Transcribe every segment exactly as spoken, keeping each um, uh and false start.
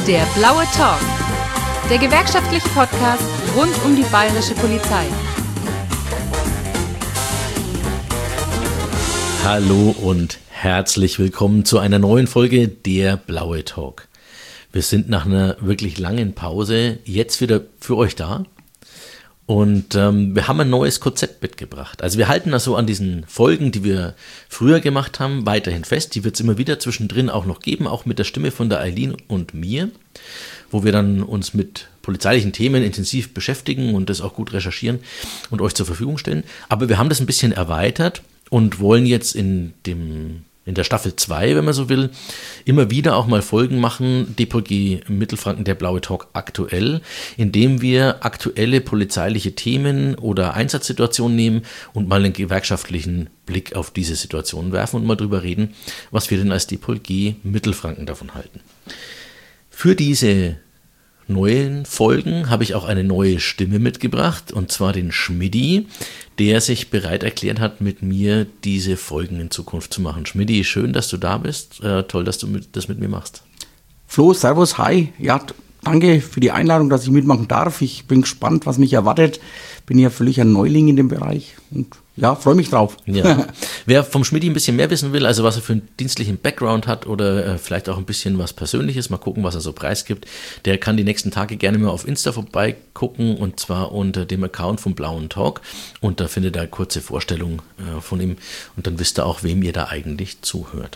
Der blaue Talk, der gewerkschaftliche Podcast rund um die bayerische Polizei. Hallo und herzlich willkommen zu einer neuen Folge Der blaue Talk. Wir sind nach einer wirklich langen Pause jetzt wieder für euch da. Und ähm, wir haben ein neues Konzept mitgebracht. Also wir halten also an diesen Folgen, die wir früher gemacht haben, weiterhin fest. Die wird es immer wieder zwischendrin auch noch geben, auch mit der Stimme von der Eileen und mir, wo wir dann uns mit polizeilichen Themen intensiv beschäftigen und das auch gut recherchieren und euch zur Verfügung stellen. Aber wir haben das ein bisschen erweitert und wollen jetzt in dem in der Staffel zwei, wenn man so will, immer wieder auch mal Folgen machen, D P G Mittelfranken, der blaue Talk aktuell, indem wir aktuelle polizeiliche Themen oder Einsatzsituationen nehmen und mal einen gewerkschaftlichen Blick auf diese Situation werfen und mal drüber reden, was wir denn als D P G Mittelfranken davon halten. Für diese neuen Folgen habe ich auch eine neue Stimme mitgebracht, und zwar den Schmidti, der sich bereit erklärt hat, mit mir diese Folgen in Zukunft zu machen. Schmidti, schön, dass du da bist. Äh, toll, dass du mit, das mit mir machst. Flo, servus, hi. Ja, danke für die Einladung, dass ich mitmachen darf. Ich bin gespannt, was mich erwartet. Bin ja völlig ein Neuling in dem Bereich und ja, freue mich drauf. Ja. Wer vom Schmidti ein bisschen mehr wissen will, also was er für einen dienstlichen Background hat oder äh, vielleicht auch ein bisschen was Persönliches, mal gucken, was er so preisgibt, der kann die nächsten Tage gerne mal auf Insta vorbeigucken, und zwar unter dem Account vom Blauen Talk, und da findet ihr eine kurze Vorstellung äh, von ihm und dann wisst ihr auch, wem ihr da eigentlich zuhört.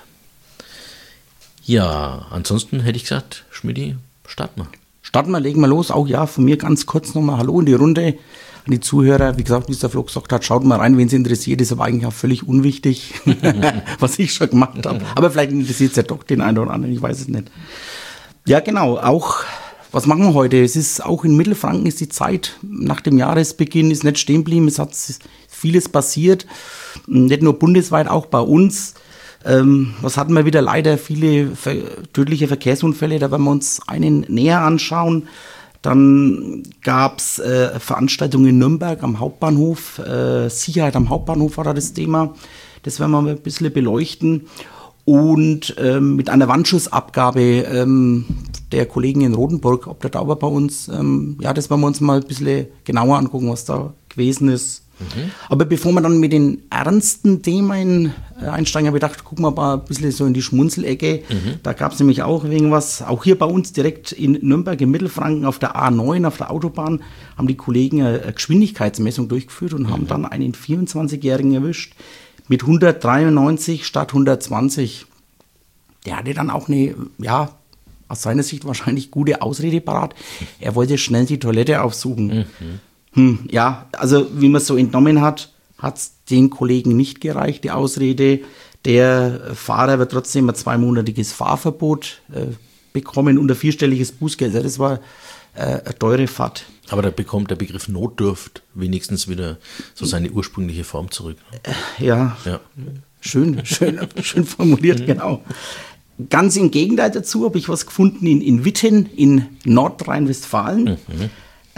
Ja, ansonsten hätte ich gesagt, Schmidti, starten wir. Starten wir, legen wir los. Auch ja, von mir ganz kurz nochmal Hallo in die Runde. An die Zuhörer, wie gesagt, wie es der Flo gesagt hat, schaut mal rein, wen es interessiert, ist aber eigentlich auch völlig unwichtig, was ich schon gemacht habe. Aber vielleicht interessiert es ja doch den einen oder anderen, ich weiß es nicht. Ja, genau, auch, was machen wir heute? Es ist auch in Mittelfranken ist die Zeit nach dem Jahresbeginn, ist nicht stehen geblieben, es hat vieles passiert, nicht nur bundesweit, auch bei uns. Ähm, was hatten wir wieder? Leider viele ver- tödliche Verkehrsunfälle, da werden wir uns einen näher anschauen. Dann gab es äh, Veranstaltungen in Nürnberg am Hauptbahnhof. Äh, Sicherheit am Hauptbahnhof war da das Thema. Das werden wir mal ein bisschen beleuchten. Und ähm, mit einer Wandschussabgabe ähm, der Kollegen in Rotenburg, ob der Dauer bei uns, ähm, ja, das werden wir uns mal ein bisschen genauer angucken, was da gewesen ist. Mhm. Aber bevor wir dann mit den ernsten Themen einsteigen, habe ich gedacht, gucken wir mal ein bisschen so in die Schmunzelecke. Mhm. Da gab es nämlich auch irgendwas, auch hier bei uns direkt in Nürnberg im Mittelfranken auf der A neun, auf der Autobahn, haben die Kollegen eine Geschwindigkeitsmessung durchgeführt und mhm. haben dann einen vierundzwanzigjährigen erwischt mit hundertdreiundneunzig statt hundertzwanzig. Der hatte dann auch eine, ja, aus seiner Sicht wahrscheinlich gute Ausrede parat. Er wollte schnell die Toilette aufsuchen. Mhm. Hm, ja, also wie man es so entnommen hat, hat es den Kollegen nicht gereicht, die Ausrede. Der Fahrer wird trotzdem ein zweimonatiges Fahrverbot äh, bekommen und ein vierstelliges Bußgeld. Also das war äh, eine teure Fahrt. Aber da bekommt der Begriff Notdurft wenigstens wieder so seine ursprüngliche Form zurück. Äh, ja, ja, schön, schön, schön formuliert, genau. Ganz im Gegenteil dazu habe ich was gefunden in, in Witten in Nordrhein-Westfalen. Mhm.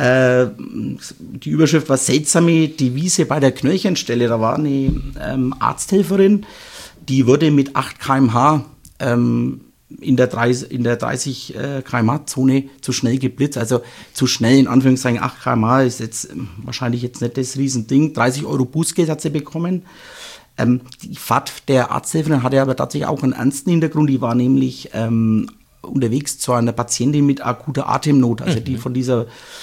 Die Überschrift war seltsame Devise bei der Knöllchenstelle. Da war eine ähm, Arzthelferin, die wurde mit acht Kilometer pro Stunde ähm, in der dreißig, in der dreißig äh, Kilometer pro Stunde Zone zu schnell geblitzt. Also zu schnell, in Anführungszeichen, acht Kilometer pro Stunde ist jetzt ähm, wahrscheinlich jetzt nicht das Riesending. dreißig Euro Bußgeld hat sie bekommen. Ähm, die Fahrt der Arzthelferin hatte aber tatsächlich auch einen ernsten Hintergrund. Die war nämlich ähm, unterwegs zu einer Patientin mit akuter Atemnot, also die von dieser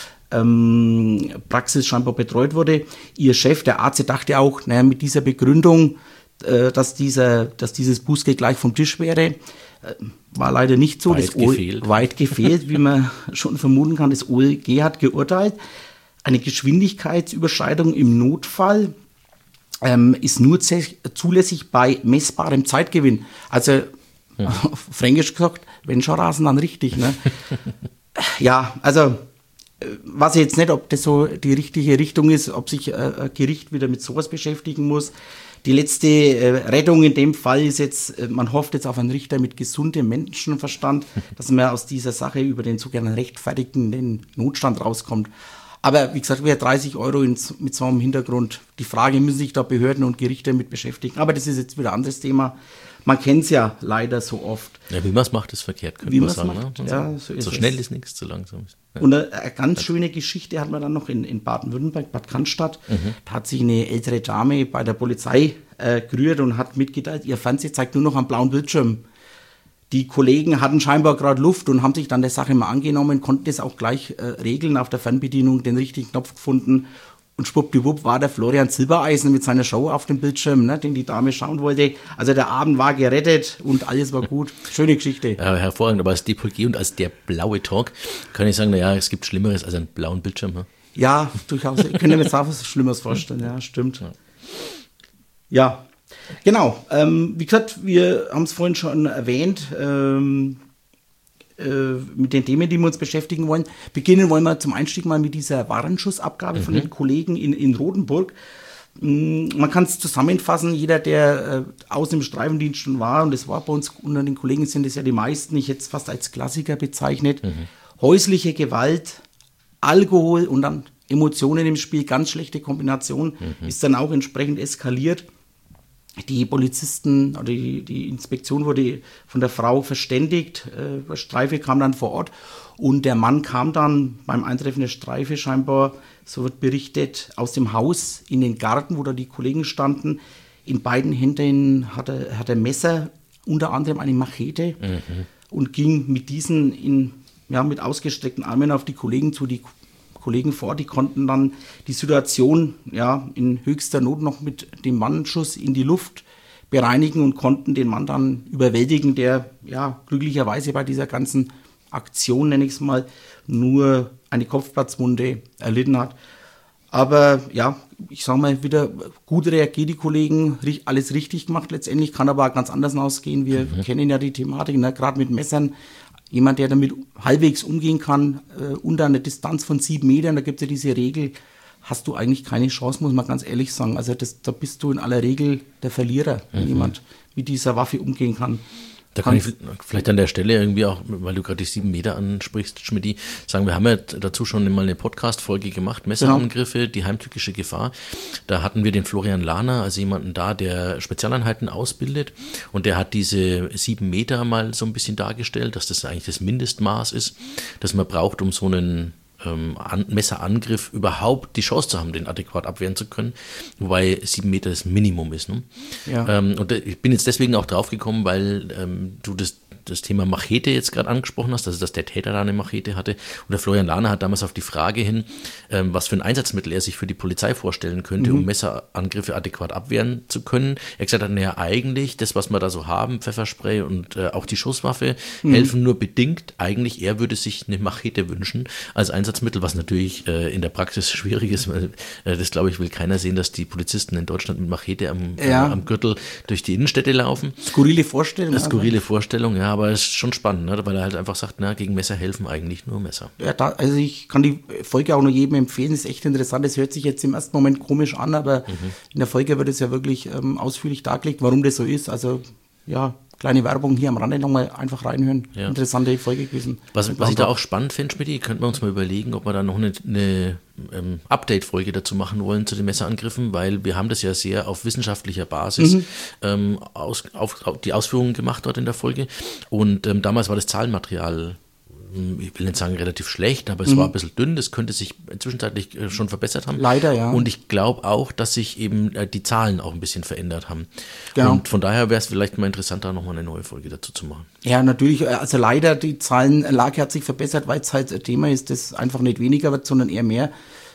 Ähm, Praxis scheinbar betreut wurde. Ihr Chef, der Arzt, dachte auch, naja, mit dieser Begründung, äh, dass, dieser, dass dieses Bußgeld gleich vom Tisch wäre, äh, war leider nicht so. Weit das gefehlt. O- weit gefehlt, wie man schon vermuten kann. Das O L G hat geurteilt, eine Geschwindigkeitsüberschreitung im Notfall ähm, ist nur z- zulässig bei messbarem Zeitgewinn. Also, ja. Auf Fränkisch gesagt, wenn schon rasen, dann richtig. Ne? Ja, also weiß ich jetzt nicht, ob das so die richtige Richtung ist, ob sich äh, ein Gericht wieder mit sowas beschäftigen muss. Die letzte äh, Rettung in dem Fall ist jetzt, äh, man hofft jetzt auf einen Richter mit gesundem Menschenverstand, dass man aus dieser Sache über den sogenannten rechtfertigenden Notstand rauskommt. Aber wie gesagt, wäre dreißig Euro ins, mit so einem Hintergrund. Die Frage, müssen sich da Behörden und Gerichte mit beschäftigen. Aber das ist jetzt wieder ein anderes Thema. Man kennt es ja leider so oft. Ja, wie man es macht, ist verkehrt, könnte Wie man man's sagen. macht, Ne? ja, so so ist so es. schnell ist nichts, zu langsam ist. Ja. Und eine, eine ganz schöne Geschichte hat man dann noch in, in Baden-Württemberg, Bad Cannstatt. Mhm. Da hat sich eine ältere Dame bei der Polizei äh, gerührt und hat mitgeteilt, ihr Fernseher zeigt nur noch einen blauen Bildschirm. Die Kollegen hatten scheinbar gerade Luft und haben sich dann der Sache mal angenommen, konnten das auch gleich äh, regeln, auf der Fernbedienung den richtigen Knopf gefunden. Und schwuppdiwupp war der Florian Silbereisen mit seiner Show auf dem Bildschirm, ne, den die Dame schauen wollte. Also der Abend war gerettet und alles war gut. Schöne Geschichte. Ja, hervorragend, aber als D P G und als der blaue Talk kann ich sagen, naja, es gibt Schlimmeres als einen blauen Bildschirm. Ne? Ja, durchaus. Ich könnte mir jetzt auch was Schlimmeres vorstellen. Ja, stimmt. Ja, genau. Ähm, wie gesagt, wir haben es vorhin schon erwähnt, ähm, mit den Themen, die wir uns beschäftigen wollen. Beginnen wollen wir zum Einstieg mal mit dieser Warenschussabgabe mhm. von den Kollegen in, in Rotenburg. Man kann es zusammenfassen, jeder, der äh, außen im Streifendienst schon war, und das war bei uns unter den Kollegen, sind es ja die meisten, ich hätte es fast als Klassiker bezeichnet, mhm. häusliche Gewalt, Alkohol und dann Emotionen im Spiel, ganz schlechte Kombination, mhm. ist dann auch entsprechend eskaliert. Die Polizisten oder die, die Inspektion wurde von der Frau verständigt. Äh, Streife kam dann vor Ort und der Mann kam dann beim Eintreffen der Streife scheinbar, so wird berichtet, aus dem Haus in den Garten, wo da die Kollegen standen. In beiden Händen hat er, hat er Messer, unter anderem eine Machete mhm. und ging mit diesen in, ja, mit ausgestreckten Armen auf die Kollegen zu. Die Kollegen vor, die konnten dann die Situation ja, in höchster Not noch mit dem Mannschuss in die Luft bereinigen und konnten den Mann dann überwältigen, der ja glücklicherweise bei dieser ganzen Aktion, nenne ich es mal, nur eine Kopfplatzwunde erlitten hat. Aber ja, ich sage mal wieder, gut reagiert die Kollegen, alles richtig gemacht letztendlich, kann aber auch ganz anders ausgehen. Wir mhm. kennen ja die Thematik, ne? Gerade mit Messern. Jemand, der damit halbwegs umgehen kann, äh, unter einer Distanz von sieben Metern, da gibt es ja diese Regel, hast du eigentlich keine Chance, muss man ganz ehrlich sagen. Also das, da bist du in aller Regel der Verlierer, wenn mhm. jemand mit dieser Waffe umgehen kann. Da kann ich vielleicht an der Stelle irgendwie auch, weil du gerade die sieben Meter ansprichst, Schmidti, sagen, wir haben ja dazu schon mal eine Podcast-Folge gemacht, Messerangriffe, genau. Die heimtückische Gefahr. Da hatten wir den Florian Lahner, also jemanden da, der Spezialeinheiten ausbildet und der hat diese sieben Meter mal so ein bisschen dargestellt, dass das eigentlich das Mindestmaß ist, das man braucht, um so einen ähm, An- Messerangriff überhaupt die Chance zu haben, den adäquat abwehren zu können, wobei sieben Meter das Minimum ist. Ne? Ja. Ähm, und ich bin jetzt deswegen auch drauf gekommen, weil ähm, du das das Thema Machete jetzt gerade angesprochen hast, also dass der Täter da eine Machete hatte. Und der Florian Lahner hat damals auf die Frage hin, ähm, was für ein Einsatzmittel er sich für die Polizei vorstellen könnte, mhm. um Messerangriffe adäquat abwehren zu können. Er hat gesagt, naja, eigentlich das, was wir da so haben, Pfefferspray und äh, auch die Schusswaffe, mhm. helfen nur bedingt. Eigentlich, er würde sich eine Machete wünschen als Einsatzmittel, was natürlich äh, in der Praxis schwierig ist, weil äh, das, glaube ich, will keiner sehen, dass die Polizisten in Deutschland mit Machete am, ja. äh, am Gürtel durch die Innenstädte laufen. Skurrile Vorstellung. Eine skurrile Vorstellung, ja. Aber es ist schon spannend, ne? Weil er halt einfach sagt, na, gegen Messer helfen eigentlich nur Messer. Ja, da, also ich kann die Folge auch nur jedem empfehlen, das ist echt interessant. Das hört sich jetzt im ersten Moment komisch an, aber mhm. in der Folge wird es ja wirklich ähm, ausführlich dargelegt, warum das so ist. Also ja, kleine Werbung hier am Rande nochmal einfach reinhören. Ja. Interessante Folge gewesen. Was, was ich da auch spannend finde, Schmidti, könnten wir uns mal überlegen, ob wir da noch eine, eine ähm, Update-Folge dazu machen wollen zu den Messerangriffen, weil wir haben das ja sehr auf wissenschaftlicher Basis mhm. ähm, aus, auf, auf die Ausführungen gemacht dort in der Folge. Und ähm, damals war das Zahlenmaterial, ich will nicht sagen relativ schlecht, aber es mhm. war ein bisschen dünn, das könnte sich zwischenzeitlich schon verbessert haben. Leider, ja. Und ich glaube auch, dass sich eben die Zahlen auch ein bisschen verändert haben. Genau. Und von daher wäre es vielleicht mal interessant, da nochmal eine neue Folge dazu zu machen. Ja, natürlich, also leider, die Zahlenlage hat sich verbessert, weil es halt ein Thema ist, das einfach nicht weniger wird, sondern eher mehr.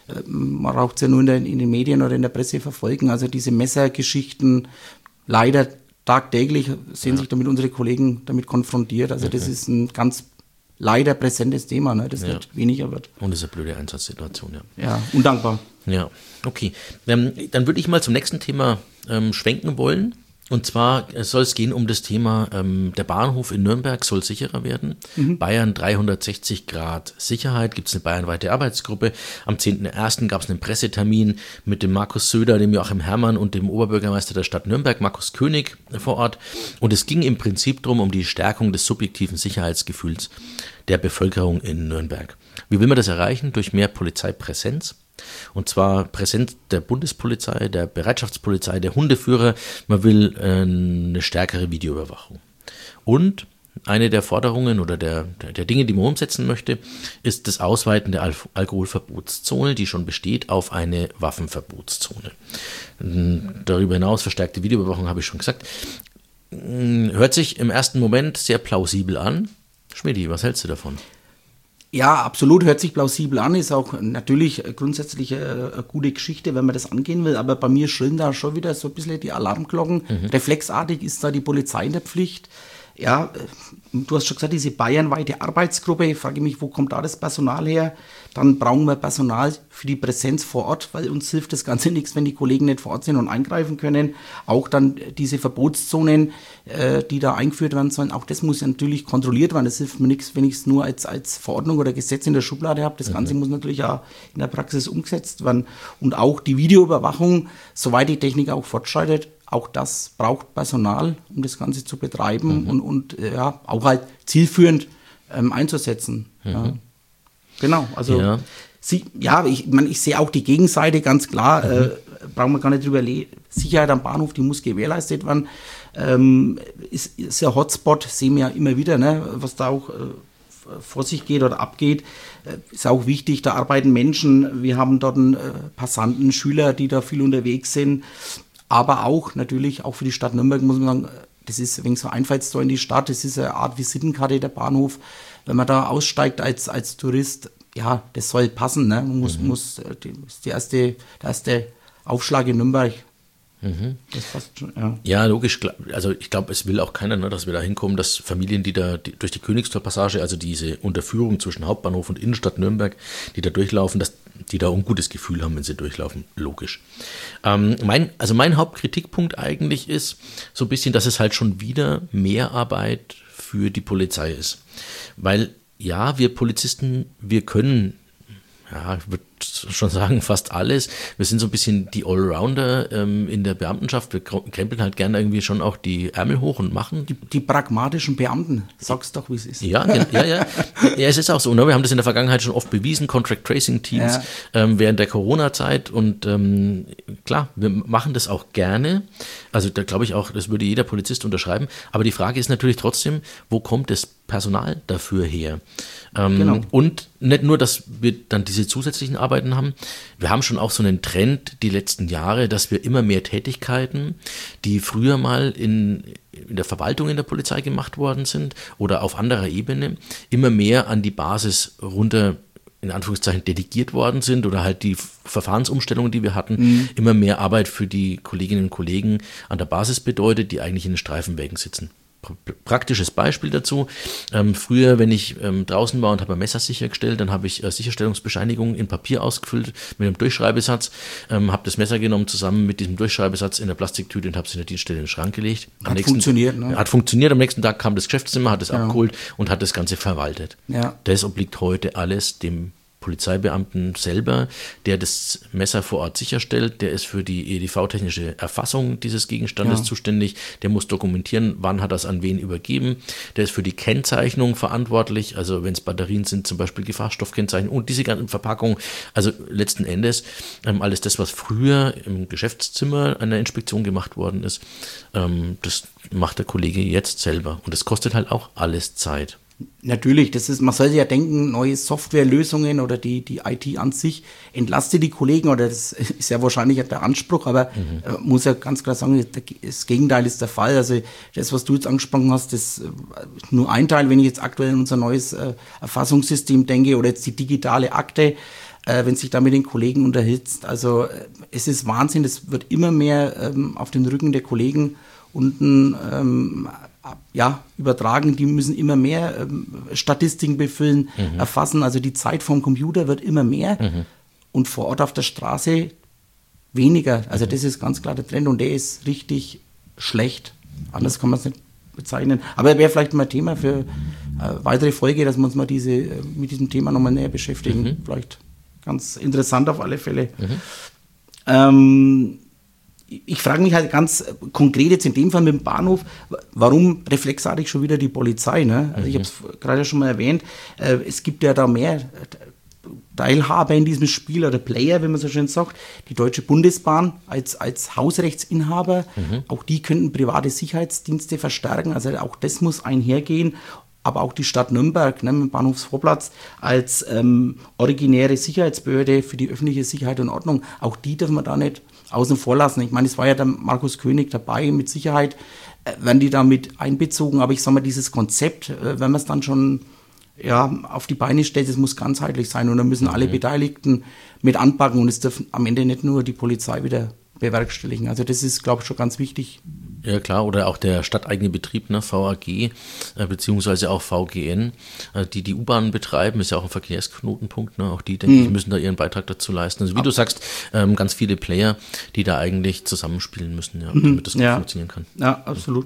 Man braucht es ja nur in, der, in den Medien oder in der Presse verfolgen. Also diese Messergeschichten, leider tagtäglich sehen ja. sich damit unsere Kollegen damit konfrontiert. Also okay. das ist ein ganz leider präsentes Thema, ne, das ja. nicht weniger wird. Und das ist eine blöde Einsatzsituation, ja. Ja, undankbar. Ja, okay. Ähm, dann würde ich mal zum nächsten Thema ähm, schwenken wollen. Und zwar soll es gehen um das Thema, ähm, der Bahnhof in Nürnberg soll sicherer werden. Mhm. Bayern dreihundertsechzig Grad Sicherheit, gibt es eine bayernweite Arbeitsgruppe. Am zehnten ersten gab es einen Pressetermin mit dem Markus Söder, dem Joachim Herrmann und dem Oberbürgermeister der Stadt Nürnberg, Markus König, vor Ort. Und es ging im Prinzip darum, um die Stärkung des subjektiven Sicherheitsgefühls der Bevölkerung in Nürnberg. Wie will man das erreichen? Durch mehr Polizeipräsenz. Und zwar Präsenz der Bundespolizei, der Bereitschaftspolizei, der Hundeführer. Man will äh, eine stärkere Videoüberwachung. Und eine der Forderungen oder der, der Dinge, die man umsetzen möchte, ist das Ausweiten der Al- Alkoholverbotszone, die schon besteht, auf eine Waffenverbotszone. Darüber hinaus verstärkte Videoüberwachung, habe ich schon gesagt. Hört sich im ersten Moment sehr plausibel an. Schmidi, was hältst du davon? Ja, absolut, hört sich plausibel an, ist auch natürlich grundsätzlich eine, eine gute Geschichte, wenn man das angehen will, aber bei mir schrillen da schon wieder so ein bisschen die Alarmglocken. Mhm. Reflexartig ist da die Polizei in der Pflicht. Ja, du hast schon gesagt, diese bayernweite Arbeitsgruppe, ich frage mich, wo kommt da das Personal her? Dann brauchen wir Personal für die Präsenz vor Ort, weil uns hilft das Ganze nichts, wenn die Kollegen nicht vor Ort sind und eingreifen können. Auch dann diese Verbotszonen, äh, die da eingeführt werden sollen, auch das muss natürlich kontrolliert werden. Das hilft mir nichts, wenn ich es nur als, als Verordnung oder Gesetz in der Schublade habe. Das Ganze mhm. muss natürlich auch in der Praxis umgesetzt werden. Und auch die Videoüberwachung, soweit die Technik auch fortschreitet, auch das braucht Personal, um das Ganze zu betreiben mhm. und, und ja, auch halt zielführend ähm, einzusetzen. Mhm. Ja. Genau, also ja, sie, ja ich, man, ich sehe auch die Gegenseite, ganz klar, mhm. äh, brauchen wir gar nicht drüber reden. Sicherheit am Bahnhof, die muss gewährleistet werden. Ähm, ist, ist ja Hotspot, sehen wir ja immer wieder, ne, was da auch äh, vor sich geht oder abgeht, äh, ist auch wichtig, da arbeiten Menschen, wir haben dort einen, äh, Passanten, Schüler, die da viel unterwegs sind. Aber auch natürlich, auch für die Stadt Nürnberg muss man sagen, das ist wegen so Einfallstor in die Stadt, das ist eine Art Visitenkarte der Bahnhof. Wenn man da aussteigt als, als Tourist, ja, das soll passen. Ne? Man muss, mhm. muss die, ist die erste, der erste Aufschlag in Nürnberg. Mhm. Das passt schon, ja. Ja, logisch. Also ich glaube, es will auch keiner, ne, dass wir da hinkommen, dass Familien, die da die, durch die Königstorpassage, also diese Unterführung zwischen Hauptbahnhof und Innenstadt Nürnberg, die da durchlaufen, dass die da ein gutes Gefühl haben, wenn sie durchlaufen. Logisch. Ähm, mein, also mein Hauptkritikpunkt eigentlich ist so ein bisschen, dass es halt schon wieder mehr Arbeit für die Polizei ist. Weil ja, wir Polizisten, wir können, ja, ich würde schon sagen, fast alles. Wir sind so ein bisschen die Allrounder ähm, in der Beamtenschaft. Wir krempeln halt gerne irgendwie schon auch die Ärmel hoch und machen. Die, die pragmatischen Beamten, sag's doch, wie es ist. Ja, ja, ja. Ja, es ist auch so. Ne? Wir haben das in der Vergangenheit schon oft bewiesen, Contract Tracing Teams ja. ähm, während der Corona-Zeit. Und ähm, klar, wir machen das auch gerne. Also da glaube ich auch, das würde jeder Polizist unterschreiben. Aber die Frage ist natürlich trotzdem, wo kommt das Personal dafür her? Ähm, genau. Und nicht nur, dass wir dann diese zusätzlichen Arbeiten haben, wir haben schon auch so einen Trend die letzten Jahre, dass wir immer mehr Tätigkeiten, die früher mal in, in der Verwaltung in der Polizei gemacht worden sind oder auf anderer Ebene, immer mehr an die Basis runter, in Anführungszeichen, delegiert worden sind oder halt die Verfahrensumstellungen, die wir hatten, mhm. immer mehr Arbeit für die Kolleginnen und Kollegen an der Basis bedeutet, die eigentlich in den Streifenwägen sitzen. Praktisches Beispiel dazu. Ähm, früher, wenn ich ähm, draußen war und habe ein Messer sichergestellt, dann habe ich äh, Sicherstellungsbescheinigungen in Papier ausgefüllt mit einem Durchschreibesatz, ähm, habe das Messer genommen zusammen mit diesem Durchschreibesatz in der Plastiktüte und habe es in der Dienststelle in den Schrank gelegt. Am hat nächsten, funktioniert, ne? Hat funktioniert. Am nächsten Tag kam das Geschäftszimmer, hat es ja. abgeholt und hat das Ganze verwaltet. Ja. Das obliegt heute alles dem Polizeibeamten selber, der das Messer vor Ort sicherstellt, der ist für die E D V-technische Erfassung dieses Gegenstandes ja. zuständig, der muss dokumentieren, wann hat er es an wen übergeben, der ist für die Kennzeichnung verantwortlich, also wenn es Batterien sind, zum Beispiel Gefahrstoffkennzeichnung und diese ganzen Verpackungen, also letzten Endes ähm, alles das, was früher im Geschäftszimmer einer Inspektion gemacht worden ist, ähm, das macht der Kollege jetzt selber und das kostet halt auch alles Zeit. Natürlich, das ist, man sollte ja denken, neue Softwarelösungen oder die, die I T an sich entlastet die Kollegen, oder das ist ja wahrscheinlich der Anspruch, aber mhm. äh, muss ja ganz klar sagen, das Gegenteil ist der Fall. Also das, was du jetzt angesprochen hast, das ist nur ein Teil, wenn ich jetzt aktuell in unser neues äh, Erfassungssystem denke oder jetzt die digitale Akte, äh, wenn sich da mit den Kollegen unterhitzt. Also äh, es ist Wahnsinn, es wird immer mehr ähm, auf den Rücken der Kollegen unten ähm, ja, übertragen, die müssen immer mehr ähm, Statistiken befüllen, mhm. erfassen, also die Zeit vom Computer wird immer mehr mhm. und vor Ort auf der Straße weniger, also mhm. das ist ganz klar der Trend und der ist richtig schlecht. Anders kann man es nicht bezeichnen. Aber wäre vielleicht mal Thema für äh, weitere Folge, dass wir uns mal diese, äh, mit diesem Thema nochmal näher beschäftigen. Mhm. Vielleicht ganz interessant auf alle Fälle. Mhm. Ähm, ich frage mich halt ganz konkret jetzt in dem Fall mit dem Bahnhof, warum reflexartig schon wieder die Polizei? Ne? Also mhm. ich habe es gerade schon mal erwähnt, äh, es gibt ja da mehr Teilhaber in diesem Spiel oder Player, wie man so schön sagt. Die Deutsche Bundesbahn als, als Hausrechtsinhaber, mhm. auch die könnten private Sicherheitsdienste verstärken, also auch das muss einhergehen. Aber auch die Stadt Nürnberg, ne, mit dem Bahnhofsvorplatz als ähm, originäre Sicherheitsbehörde für die öffentliche Sicherheit und Ordnung, auch die dürfen wir da nicht außen vor lassen. Ich meine, es war ja der Markus König dabei, mit Sicherheit äh, werden die da mit einbezogen, aber ich sage mal, dieses Konzept, äh, wenn man es dann schon ja, auf die Beine stellt, es muss ganzheitlich sein und da müssen okay. alle Beteiligten mit anpacken und es dürfen am Ende nicht nur die Polizei wieder bewerkstelligen. Also das ist, glaube ich, schon ganz wichtig. Ja klar, oder auch der stadteigene Betrieb, ne, V A G, äh, beziehungsweise auch V G N, äh, die die U-Bahn betreiben, ist ja auch ein Verkehrsknotenpunkt, ne, auch die, denke mhm. ich, müssen da ihren Beitrag dazu leisten. Also wie Ab- du sagst, ähm, ganz viele Player, die da eigentlich zusammenspielen müssen, ja, damit das gut ja. funktionieren kann. Ja, absolut.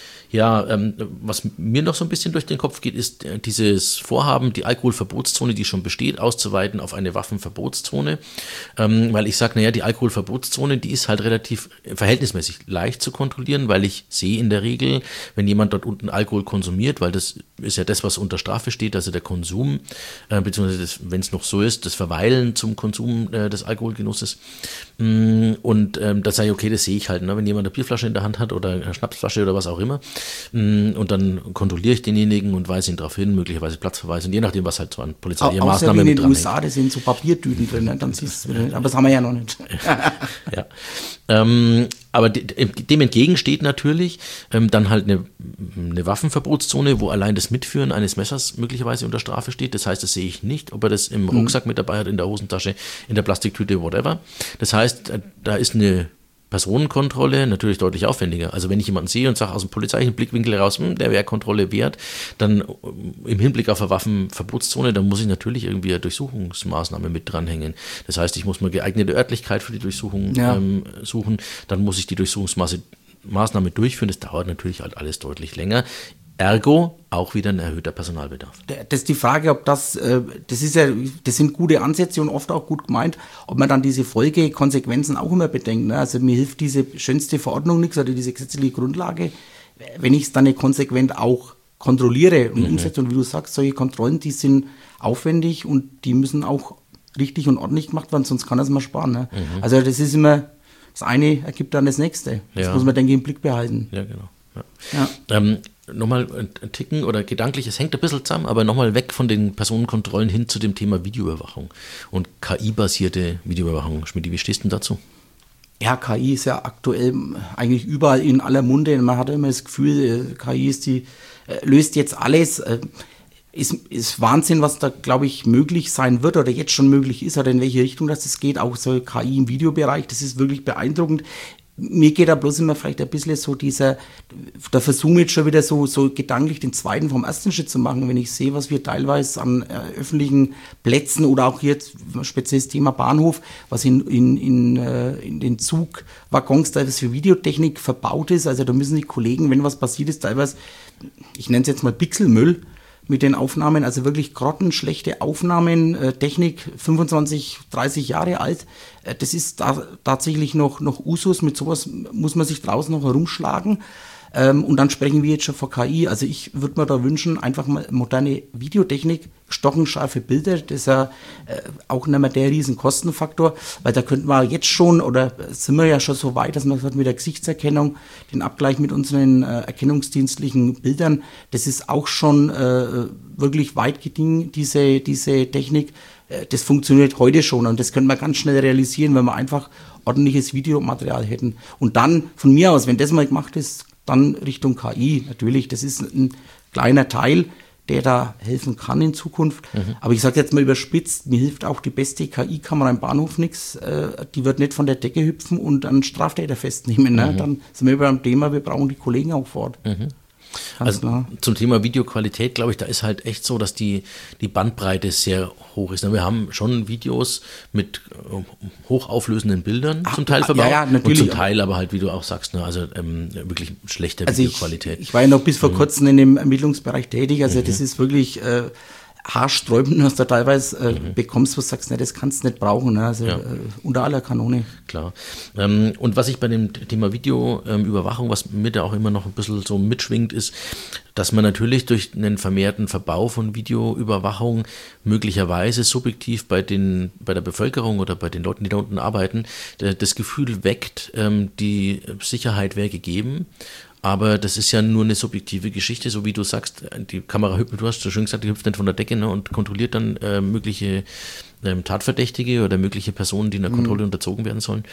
Ja, ähm, was mir noch so ein bisschen durch den Kopf geht, ist äh, dieses Vorhaben, die Alkoholverbotszone, die schon besteht, auszuweiten auf eine Waffenverbotszone. Ähm, weil ich sage, naja, die Alkoholverbotszone, die ist halt relativ äh, verhältnismäßig leicht zu kontrollieren, weil ich sehe in der Regel, wenn jemand dort unten Alkohol konsumiert, weil das ist ja das, was unter Strafe steht, also der Konsum, äh, beziehungsweise wenn es noch so ist, das Verweilen zum Konsum äh, des Alkoholgenusses. Mm, und ähm, da sage ich, okay, das sehe ich halt, ne? Wenn jemand eine Bierflasche in der Hand hat oder eine Schnapsflasche oder was auch immer, und dann kontrolliere ich denjenigen und weise ihn darauf hin, möglicherweise Platzverweis und je nachdem, was halt so an polizeilichen Maßnahmen mit dran hängt. In den U S A, da sind so Papiertüten drin, ne? Dann siehst du es wieder nicht. Aber das haben wir ja noch nicht. ja. Ähm, aber de- dem entgegen steht natürlich ähm, dann halt eine, eine Waffenverbotszone, wo allein das Mitführen eines Messers möglicherweise unter Strafe steht. Das heißt, das sehe ich nicht, ob er das im Rucksack mhm. mit dabei hat, in der Hosentasche, in der Plastiktüte, whatever. Das heißt, da ist eine Personenkontrolle natürlich deutlich aufwendiger. Also wenn ich jemanden sehe und sage aus dem polizeilichen Blickwinkel heraus, hm, der wäre Kontrolle wert, dann im Hinblick auf eine Waffenverbotszone, dann muss ich natürlich irgendwie eine Durchsuchungsmaßnahme mit dranhängen. Das heißt, ich muss mal geeignete Örtlichkeit für die Durchsuchung ja. ähm, suchen, dann muss ich die Durchsuchungsmaßnahme durchführen. Das dauert natürlich halt alles deutlich länger. Ergo auch wieder ein erhöhter Personalbedarf. Das ist die Frage, ob das, das ist ja, das sind gute Ansätze und oft auch gut gemeint, ob man dann diese Folgekonsequenzen auch immer bedenkt. Ne? Also mir hilft diese schönste Verordnung nichts oder diese gesetzliche Grundlage, wenn ich es dann nicht konsequent auch kontrolliere und mhm. umsetze. Und wie du sagst, solche Kontrollen, die sind aufwendig und die müssen auch richtig und ordentlich gemacht werden, sonst kann das mal sparen. Ne? Mhm. Also das ist immer, das eine ergibt dann das nächste. Das ja. muss man, denke ich, im Blick behalten. Ja, genau. Ja. Ja. Ähm, nochmal ein Ticken oder gedanklich, es hängt ein bisschen zusammen, aber nochmal weg von den Personenkontrollen hin zu dem Thema Videoüberwachung und K I-basierte Videoüberwachung. Schmidt, wie stehst du denn dazu? Ja, K I ist ja aktuell eigentlich überall in aller Munde. Man hat immer das Gefühl, K I ist die, löst jetzt alles. Ist, ist Wahnsinn, was da, glaube ich, möglich sein wird oder jetzt schon möglich ist oder in welche Richtung das es geht. Auch so K I im Videobereich, das ist wirklich beeindruckend. Mir geht da bloß immer vielleicht ein bisschen so dieser, da versuchen wir jetzt schon wieder so, so gedanklich den zweiten vom ersten Schritt zu machen, wenn ich sehe, was wir teilweise an äh, öffentlichen Plätzen oder auch jetzt spezielles Thema Bahnhof, was in, in, in, äh, in den Zugwaggons teilweise für Videotechnik verbaut ist. Also da müssen die Kollegen, wenn was passiert ist, teilweise, ich nenne es jetzt mal Pixelmüll, mit den Aufnahmen, also wirklich grottenschlechte Aufnahmen, äh, Technik fünfundzwanzig, dreißig Jahre alt, äh, das ist da, tatsächlich noch, noch Usus, mit sowas muss man sich draußen noch herumschlagen. Ähm, und dann sprechen wir jetzt schon von K I. Also ich würde mir da wünschen, einfach mal moderne Videotechnik, stockenscharfe Bilder, das ist ja äh, auch nicht mehr der riesen Kostenfaktor, weil da könnten wir jetzt schon, oder sind wir ja schon so weit, dass man sagt, mit der Gesichtserkennung, den Abgleich mit unseren äh, erkennungsdienstlichen Bildern, das ist auch schon äh, wirklich weit gediehen, diese, diese Technik. Äh, das funktioniert heute schon und das können wir ganz schnell realisieren, wenn wir einfach ordentliches Videomaterial hätten. Und dann von mir aus, wenn das mal gemacht ist, dann Richtung K I, natürlich, das ist ein kleiner Teil, der da helfen kann in Zukunft. Mhm. Aber ich sage jetzt mal überspitzt, mir hilft auch die beste K I-Kamera im Bahnhof nichts. Äh, die wird nicht von der Decke hüpfen und einen Straftäter festnehmen. Ne? Mhm. Dann sind wir beim Thema, wir brauchen die Kollegen auch vor Ort. Mhm. Ganz also klar. Zum Thema Videoqualität, glaube ich, da ist halt echt so, dass die, die Bandbreite sehr hoch ist. Wir haben schon Videos mit äh, hochauflösenden Bildern Ach, zum Teil verbaut ja, ja, natürlich. und zum Teil aber halt, wie du auch sagst, ne, also ähm, wirklich schlechte Also Videoqualität. Ich, ich war ja noch bis vor mhm. kurzem in dem Ermittlungsbereich tätig, also mhm. das ist wirklich äh, haarsträubend, was du teilweise äh, mhm. bekommst, wo du sagst, ne, das kannst du nicht brauchen, ne? Also ja. äh, unter aller Kanone. Klar. Ähm, und was ich bei dem Thema Videoüberwachung, ähm, was mir da auch immer noch ein bisschen so mitschwingt, ist, dass man natürlich durch einen vermehrten Verbau von Videoüberwachung möglicherweise subjektiv bei den, bei der Bevölkerung oder bei den Leuten, die da unten arbeiten, das Gefühl weckt, ähm, die Sicherheit wäre gegeben. Aber das ist ja nur eine subjektive Geschichte, so wie du sagst, die Kamera hüpft, du hast so schön gesagt, die hüpft nicht von der Decke, ne, und kontrolliert dann äh, mögliche ähm, Tatverdächtige oder mögliche Personen, die in der Kontrolle mhm. unterzogen werden sollen.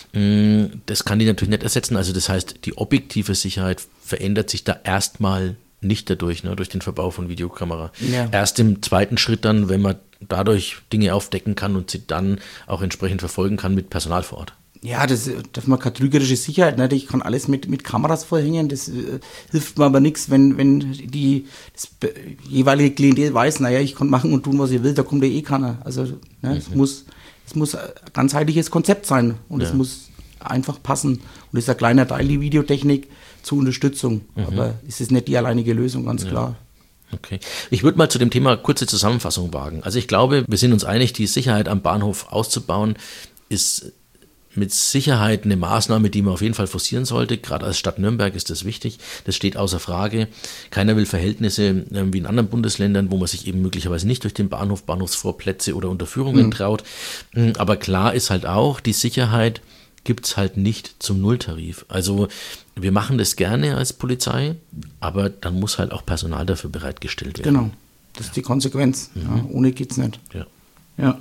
Mm, das kann die natürlich nicht ersetzen. Also das heißt, die objektive Sicherheit verändert sich da erstmal nicht dadurch, ne, durch den Verbau von Videokamera. Ja. Erst im zweiten Schritt dann, wenn man dadurch Dinge aufdecken kann und sie dann auch entsprechend verfolgen kann mit Personal vor Ort. Ja, das darf man keine trügerische Sicherheit, ne? Ich kann alles mit, mit Kameras vorhängen, das äh, hilft mir aber nichts, wenn, wenn die das jeweilige Klientel weiß, naja, ich kann machen und tun, was ich will, da kommt ja eh keiner. Also ne, mhm. es muss es muss ein ganzheitliches Konzept sein und es ja. muss einfach passen. Und das ist ein kleiner Teil, die Videotechnik zur Unterstützung, mhm. aber es ist nicht die alleinige Lösung, ganz ja. klar. Okay. Ich würde mal zu dem Thema kurze Zusammenfassung wagen. Also ich glaube, wir sind uns einig, die Sicherheit am Bahnhof auszubauen, ist mit Sicherheit eine Maßnahme, die man auf jeden Fall forcieren sollte. Gerade als Stadt Nürnberg ist das wichtig. Das steht außer Frage. Keiner will Verhältnisse äh, wie in anderen Bundesländern, wo man sich eben möglicherweise nicht durch den Bahnhof, Bahnhofsvorplätze oder Unterführungen mhm. traut. Aber klar ist halt auch, die Sicherheit gibt es halt nicht zum Nulltarif. Also wir machen das gerne als Polizei, aber dann muss halt auch Personal dafür bereitgestellt werden. Genau, das ist die Konsequenz. Mhm. Ja, ohne geht's nicht. Ja. Ja.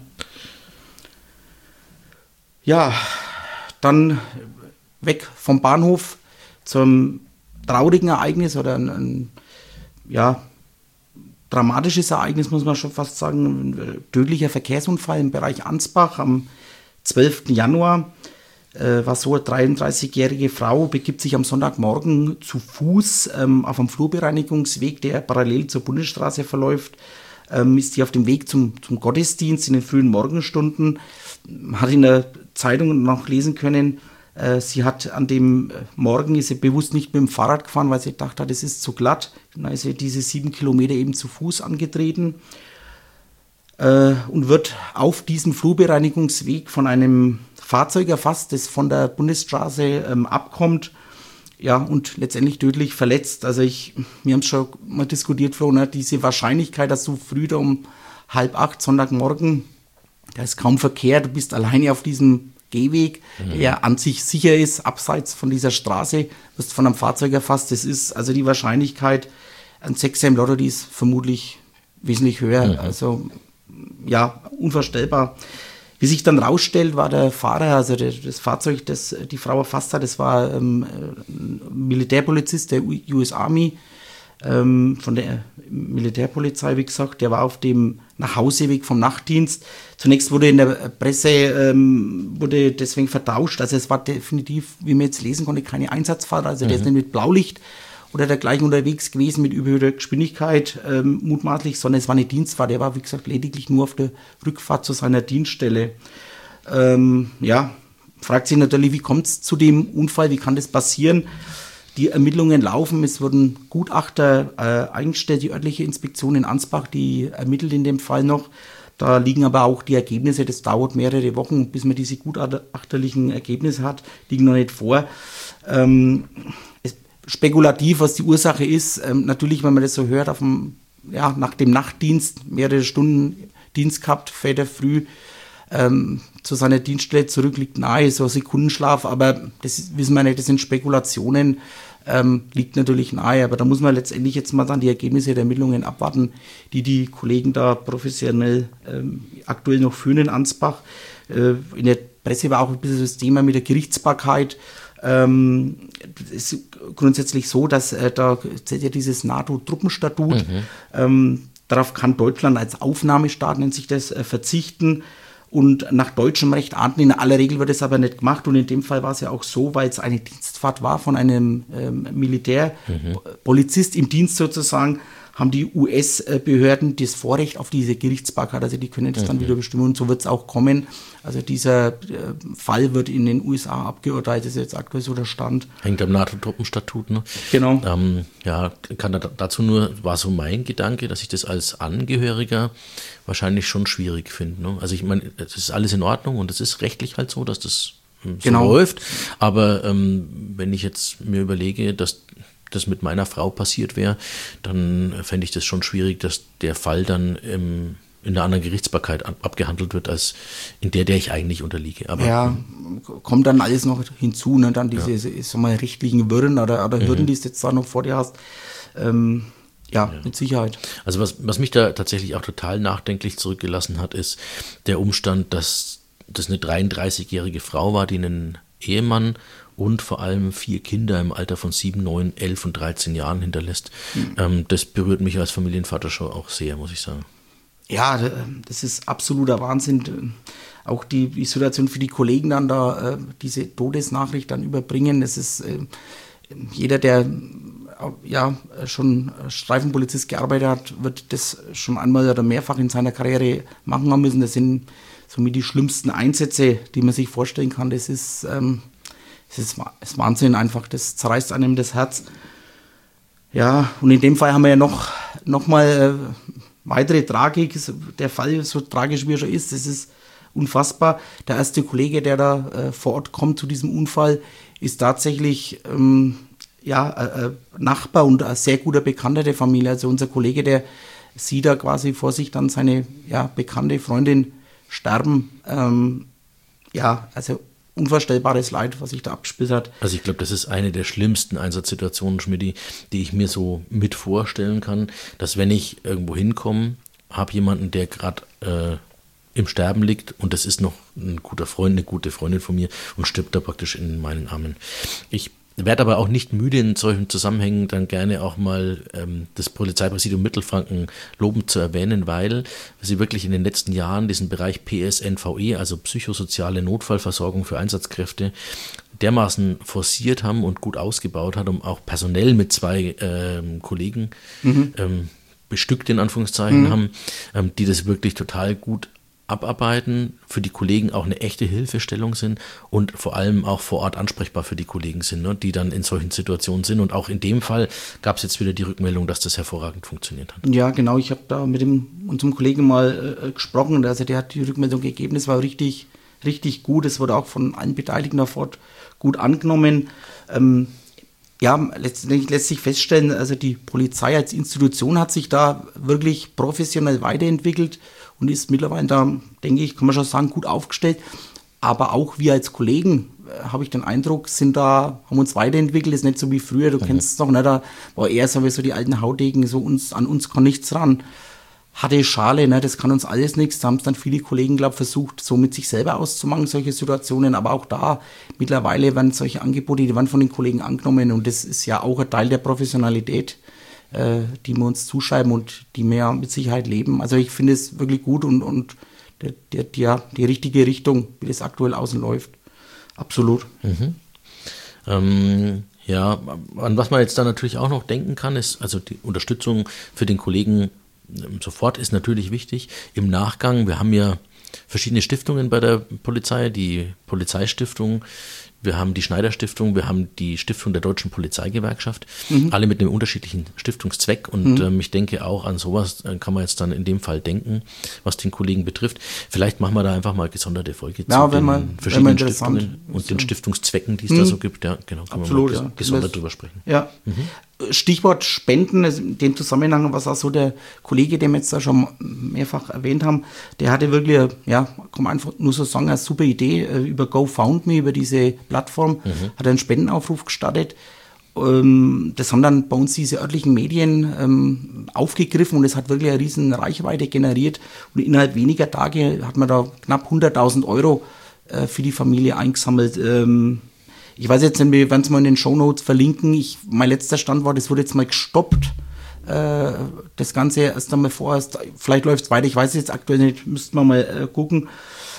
Ja, dann weg vom Bahnhof zum traurigen Ereignis oder ein, ein ja, dramatisches Ereignis, muss man schon fast sagen. Ein tödlicher Verkehrsunfall im Bereich Ansbach am zwölften Januar. Äh, war so, eine dreiunddreißigjährige Frau begibt sich am Sonntagmorgen zu Fuß ähm, auf einem Flurbereinigungsweg, der parallel zur Bundesstraße verläuft. Ähm, ist sie auf dem Weg zum, zum Gottesdienst in den frühen Morgenstunden. Hat in der Zeitung noch lesen können, äh, sie hat an dem Morgen, ist sie bewusst nicht mit dem Fahrrad gefahren, weil sie gedacht hat, es ist zu glatt. Dann ist sie diese sieben Kilometer eben zu Fuß angetreten äh, und wird auf diesem Flurbereinigungsweg von einem Fahrzeug erfasst, das von der Bundesstraße ähm, abkommt, ja, und letztendlich tödlich verletzt. Also ich, wir haben es schon mal diskutiert, Flo, ne, diese Wahrscheinlichkeit, dass du früh da um halb acht Sonntagmorgen, da ist kaum Verkehr, du bist alleine auf diesem Gehweg, mhm. der ja an sich sicher ist, abseits von dieser Straße, wirst von einem Fahrzeug erfasst. Das ist also die Wahrscheinlichkeit, ein Sechser im Lotto, die ist vermutlich wesentlich höher. Mhm. Also ja, unvorstellbar. Wie sich dann rausstellt, war der Fahrer, also der, das Fahrzeug, das die Frau erfasst hat, das war ähm, ein Militärpolizist der U S Army, ähm, von der Militärpolizei, wie gesagt, der war auf dem Nachhauseweg vom Nachtdienst. Zunächst wurde in der Presse ähm, wurde deswegen vertauscht, also es war definitiv, wie man jetzt lesen konnte, keine Einsatzfahrer, also mhm. der ist nicht mit Blaulicht oder dergleichen unterwegs gewesen mit überhöhter Geschwindigkeit ähm, mutmaßlich, sondern es war eine Dienstfahrt, der war, wie gesagt, lediglich nur auf der Rückfahrt zu seiner Dienststelle. Ähm, ja, fragt sich natürlich, wie kommt es zu dem Unfall, wie kann das passieren? Die Ermittlungen laufen, es wurden Gutachter äh, eingestellt, die örtliche Inspektion in Ansbach, die ermittelt in dem Fall noch. Da liegen aber auch die Ergebnisse, das dauert mehrere Wochen, bis man diese gutachterlichen Ergebnisse hat, liegen noch nicht vor. Ähm, es, spekulativ, was die Ursache ist, ähm, natürlich, wenn man das so hört, auf dem, ja, nach dem Nachtdienst, mehrere Stunden Dienst gehabt, fährt er früh ähm, zu seiner Dienststelle zurück, liegt nahe, so Sekundenschlaf, aber das ist, wissen wir nicht, das sind Spekulationen, ähm, liegt natürlich nahe, aber da muss man letztendlich jetzt mal dann die Ergebnisse der Ermittlungen abwarten, die die Kollegen da professionell ähm, aktuell noch führen in Ansbach. Äh, in der Presse war auch ein bisschen das Thema mit der Gerichtsbarkeit. Ähm, es ist grundsätzlich so, dass äh, da zählt ja dieses NATO-Truppenstatut, mhm. ähm, darauf kann Deutschland als Aufnahmestaat, nennt sich das, äh, verzichten. Und nach deutschem Recht ahnden, in aller Regel wird es aber nicht gemacht. Und in dem Fall war es ja auch so, weil es eine Dienstfahrt war von einem ähm, Militärpolizist mhm. im Dienst sozusagen, haben die U S-Behörden das Vorrecht auf diese Gerichtsbarkeit. Also die können das mhm. dann wieder bestimmen und so wird es auch kommen. Also dieser äh, Fall wird in den U S A abgeurteilt, das ist jetzt aktuell so der Stand. Hängt am NATO-Truppenstatut, ne? Genau. Ähm, ja, kann da, dazu nur, war so mein Gedanke, dass ich das als Angehöriger wahrscheinlich schon schwierig finde. Ne? Also ich meine, es ist alles in Ordnung und es ist rechtlich halt so, dass das so genau. läuft. Aber ähm, wenn ich jetzt mir überlege, dass das mit meiner Frau passiert wäre, dann fände ich das schon schwierig, dass der Fall dann im, in einer anderen Gerichtsbarkeit ab, abgehandelt wird, als in der, der ich eigentlich unterliege. Aber, ja, kommt dann alles noch hinzu, ne? Dann diese ja. sag mal, rechtlichen Wirren oder, oder Hürden, mhm. die du jetzt da noch vor dir hast. Ähm, ja, ja, mit Sicherheit. Also was, was mich da tatsächlich auch total nachdenklich zurückgelassen hat, ist der Umstand, dass das eine dreiunddreißigjährige Frau war, die einen Ehemann und vor allem vier Kinder im Alter von sieben, neun, elf und dreizehn Jahren hinterlässt. Mhm. Ähm, das berührt mich als Familienvater schon auch sehr, muss ich sagen. Ja, das ist absoluter Wahnsinn. Auch die, die Situation für die Kollegen dann da, äh, diese Todesnachricht dann überbringen. Das ist äh, jeder, der äh, ja schon Streifenpolizist gearbeitet hat, wird das schon einmal oder mehrfach in seiner Karriere machen haben müssen. Das sind somit die schlimmsten Einsätze, die man sich vorstellen kann. Das ist ähm, Das ist, das ist Wahnsinn einfach, das zerreißt einem das Herz. Ja, und in dem Fall haben wir ja noch, noch mal äh, weitere Tragik. Der Fall, so tragisch wie er schon ist, das ist unfassbar. Der erste Kollege, der da äh, vor Ort kommt zu diesem Unfall, ist tatsächlich ähm, ja, äh, Nachbar und ein sehr guter Bekannter der Familie. Also unser Kollege, der sieht da quasi vor sich dann seine ja, bekannte Freundin sterben. Ähm, ja, also unvorstellbares Leid, was sich da abgespielt hat. Also ich glaube, das ist eine der schlimmsten Einsatzsituationen, Schmidti, die ich mir so mit vorstellen kann, dass wenn ich irgendwo hinkomme, habe jemanden, der gerade äh, im Sterben liegt und das ist noch ein guter Freund, eine gute Freundin von mir und stirbt da praktisch in meinen Armen. Ich werde aber auch nicht müde, in solchen Zusammenhängen dann gerne auch mal ähm, das Polizeipräsidium Mittelfranken lobend zu erwähnen, weil sie wirklich in den letzten Jahren diesen Bereich P S N V E, also psychosoziale Notfallversorgung für Einsatzkräfte, dermaßen forciert haben und gut ausgebaut hat, um auch personell mit zwei ähm, Kollegen mhm. ähm, bestückt, in Anführungszeichen, mhm. haben, ähm, die das wirklich total gut abarbeiten, für die Kollegen auch eine echte Hilfestellung sind und vor allem auch vor Ort ansprechbar für die Kollegen sind, ne, die dann in solchen Situationen sind. Und auch in dem Fall gab es jetzt wieder die Rückmeldung, dass das hervorragend funktioniert hat. Ja, genau. Ich habe da mit dem, unserem Kollegen mal äh, gesprochen. Also der hat die Rückmeldung gegeben. Es war richtig, richtig gut. Es wurde auch von allen Beteiligten sofort gut angenommen. Ähm, ja, letztendlich lässt sich feststellen, also die Polizei als Institution hat sich da wirklich professionell weiterentwickelt und ist mittlerweile da, denke ich, kann man schon sagen, gut aufgestellt. Aber auch wir als Kollegen, äh, habe ich den Eindruck, sind da, haben uns weiterentwickelt. Ist nicht so wie früher, du mhm. kennst es noch, ne, da war eher so wie so die alten Haudegen, so uns, an uns kann nichts ran. Hatte Schale, ne, das kann uns alles nichts. Da haben es dann viele Kollegen, glaube ich, versucht, so mit sich selber auszumachen, solche Situationen. Aber auch da, mittlerweile werden solche Angebote, die werden von den Kollegen angenommen. Und das ist ja auch ein Teil der Professionalität, äh, die wir uns zuschreiben und die wir ja mit Sicherheit leben. Also ich finde es wirklich gut und, und der, der, der, die richtige Richtung, wie das aktuell außen läuft. Absolut. Mhm. Ähm, ja, an was man jetzt da natürlich auch noch denken kann, ist also die Unterstützung für den Kollegen sofort ist natürlich wichtig. Im Nachgang, wir haben ja verschiedene Stiftungen bei der Polizei, die Polizeistiftung, wir haben die Schneider-Stiftung, wir haben die Stiftung der Deutschen Polizeigewerkschaft, mhm. alle mit einem unterschiedlichen Stiftungszweck und mhm. ähm, ich denke auch an sowas kann man jetzt dann in dem Fall denken, was den Kollegen betrifft. Vielleicht machen wir da einfach mal gesonderte Folge ja, zu den man, verschiedenen Stiftungen und den Stiftungszwecken, die es mhm. da so gibt. Ja, genau, kann Absolut, man mal ja. gesondert drüber sprechen. Ja. Mhm. Stichwort Spenden, also in dem Zusammenhang, was auch so der Kollege, den wir jetzt da schon mehrfach erwähnt haben, der hatte wirklich, ja, kann man einfach nur so sagen, eine super Idee über GoFundMe, über diese Plattform, mhm. hat einen Spendenaufruf gestartet. Das haben dann bei uns diese örtlichen Medien ähm, aufgegriffen und es hat wirklich eine riesen Reichweite generiert und innerhalb weniger Tage hat man da knapp hunderttausend Euro äh, für die Familie eingesammelt. Ähm, Ich weiß jetzt nicht, wir werden es mal in den Shownotes verlinken. Ich, mein letzter Stand war, das wurde jetzt mal gestoppt. Äh, das Ganze erst einmal vorerst, vielleicht läuft es weiter, ich weiß es jetzt aktuell nicht, müssten wir mal äh, gucken.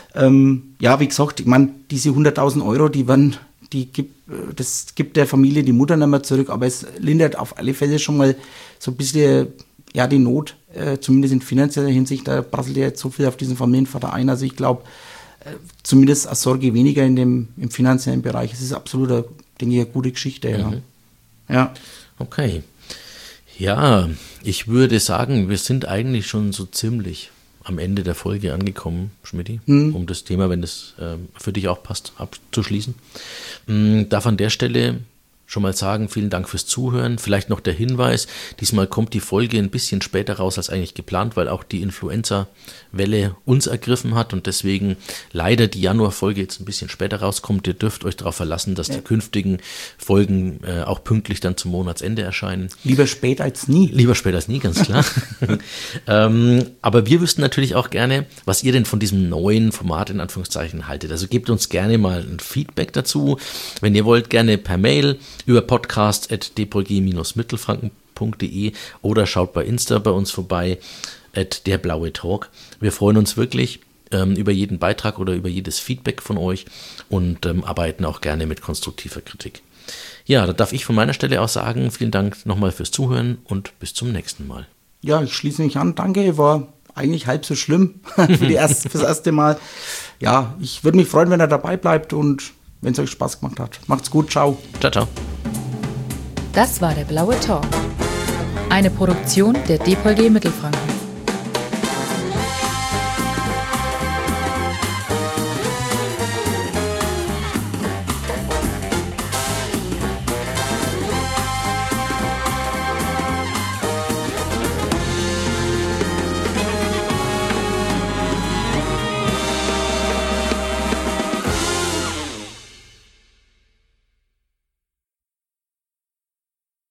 Ähm, ja, wie gesagt, ich meine, diese hunderttausend Euro, die werden, die gibt, das gibt der Familie die Mutter nicht mehr zurück, aber es lindert auf alle Fälle schon mal so ein bisschen, ja, die Not, äh, zumindest in finanzieller Hinsicht. Da prasselt ja jetzt so viel auf diesen Familienvater ein. Also ich glaube, äh, zumindest eine Sorge weniger in dem, im finanziellen Bereich. Es ist absolut, eine, denke ich, eine gute Geschichte. Ja. Mhm. Ja. Okay. Ja, ich würde sagen, wir sind eigentlich schon so ziemlich am Ende der Folge angekommen, Schmidti, hm. um das Thema, wenn das äh, für dich auch passt, abzuschließen. Ähm, darf an der Stelle schon mal sagen, vielen Dank fürs Zuhören. Vielleicht noch der Hinweis, diesmal kommt die Folge ein bisschen später raus als eigentlich geplant, weil auch die Influenza-Welle uns ergriffen hat und deswegen leider die Januar-Folge jetzt ein bisschen später rauskommt. Ihr dürft euch darauf verlassen, dass ja. die künftigen Folgen äh, auch pünktlich dann zum Monatsende erscheinen. Lieber spät als nie. Lieber spät als nie, ganz klar. ähm, aber wir wüssten natürlich auch gerne, was ihr denn von diesem neuen Format in Anführungszeichen haltet. Also gebt uns gerne mal ein Feedback dazu. Wenn ihr wollt, gerne per Mail über podcast at d p g mittelfranken punkt d e oder schaut bei Insta bei uns vorbei at der blaue Talk. Wir freuen uns wirklich ähm, über jeden Beitrag oder über jedes Feedback von euch und ähm, arbeiten auch gerne mit konstruktiver Kritik. Ja, da darf ich von meiner Stelle auch sagen, vielen Dank nochmal fürs Zuhören und bis zum nächsten Mal. Ja, ich schließe mich an. Danke, war eigentlich halb so schlimm für die erste, fürs erste Mal. Ja, ich würde mich freuen, wenn ihr dabei bleibt und wenn es euch Spaß gemacht hat. Macht's gut, ciao. Ciao, ciao. Das war der Blaue Talk. Eine Produktion der D P G Mittelfranken.